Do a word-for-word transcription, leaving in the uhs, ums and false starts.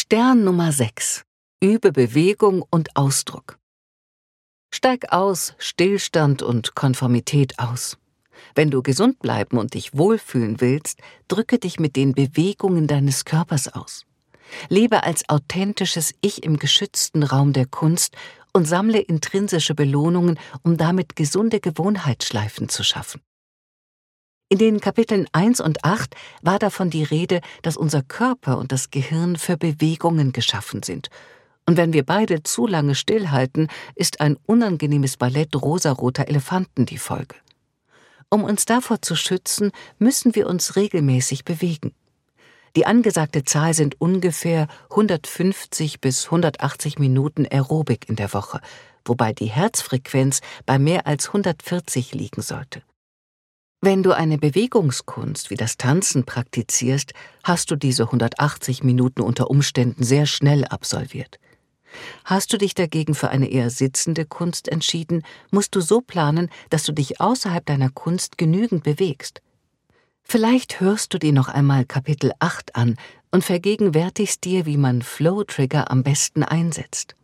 Stern Nummer sechs. Übe Bewegung und Ausdruck. Steig aus Stillstand und Konformität aus. Wenn du gesund bleiben und dich wohlfühlen willst, drücke dich mit den Bewegungen deines Körpers aus. Lebe als authentisches Ich im geschützten Raum der Kunst und sammle intrinsische Belohnungen, um damit gesunde Gewohnheitsschleifen zu schaffen. In den Kapiteln eins und acht war davon die Rede, dass unser Körper und das Gehirn für Bewegungen geschaffen sind. Und wenn wir beide zu lange stillhalten, ist ein unangenehmes Ballett rosaroter Elefanten die Folge. Um uns davor zu schützen, müssen wir uns regelmäßig bewegen. Die angesagte Zahl sind ungefähr hundertfünfzig bis hundertachtzig Minuten Aerobik in der Woche, wobei die Herzfrequenz bei mehr als hundertvierzig liegen sollte. Wenn du eine Bewegungskunst wie das Tanzen praktizierst, hast du diese hundertachtzig Minuten unter Umständen sehr schnell absolviert. Hast du dich dagegen für eine eher sitzende Kunst entschieden, musst du so planen, dass du dich außerhalb deiner Kunst genügend bewegst. Vielleicht hörst du dir noch einmal Kapitel acht an und vergegenwärtigst dir, wie man Flow-Trigger am besten einsetzt.